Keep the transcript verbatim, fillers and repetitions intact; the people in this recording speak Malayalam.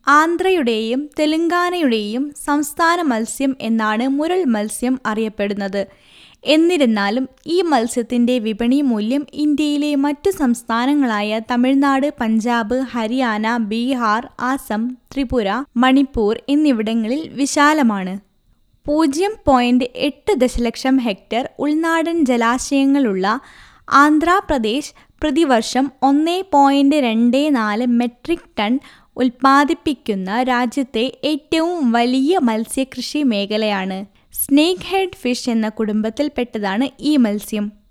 ആന്ധ്രയുടെയും തെലങ്കാനയുടെയും സംസ്ഥാന മത്സ്യം എന്നാണ് മുരൾ മത്സ്യം അറിയപ്പെടുന്നത്. എന്നിരുന്നാലും ഈ മത്സ്യത്തിന്റെ വിപണി മൂല്യം ഇന്ത്യയിലെ മറ്റു സംസ്ഥാനങ്ങളായ തമിഴ്നാട്, പഞ്ചാബ്, ഹരിയാന, ബീഹാർ, ആസം, ത്രിപുര, മണിപ്പൂർ എന്നിവിടങ്ങളിൽ വിശാലമാണ്. പൂജ്യം പോയിന്റ് എട്ട് ദശലക്ഷം ഹെക്ടർ ഉൾനാടൻ ജലാശയങ്ങളുള്ള ആന്ധ്രാപ്രദേശ് പ്രതിവർഷം ഒന്ന് പോയിന്റ് രണ്ട് നാല് മെട്രിക് ടൺ ഉൽപ്പാദിപ്പിക്കുന്ന രാജ്യത്തെ ഏറ്റവും വലിയ മത്സ്യകൃഷി മേഖലയാണ്. സ്നേക്ക് ഹെഡ് ഫിഷ് എന്ന കുടുംബത്തിൽപ്പെട്ടതാണ് ഈ മത്സ്യം.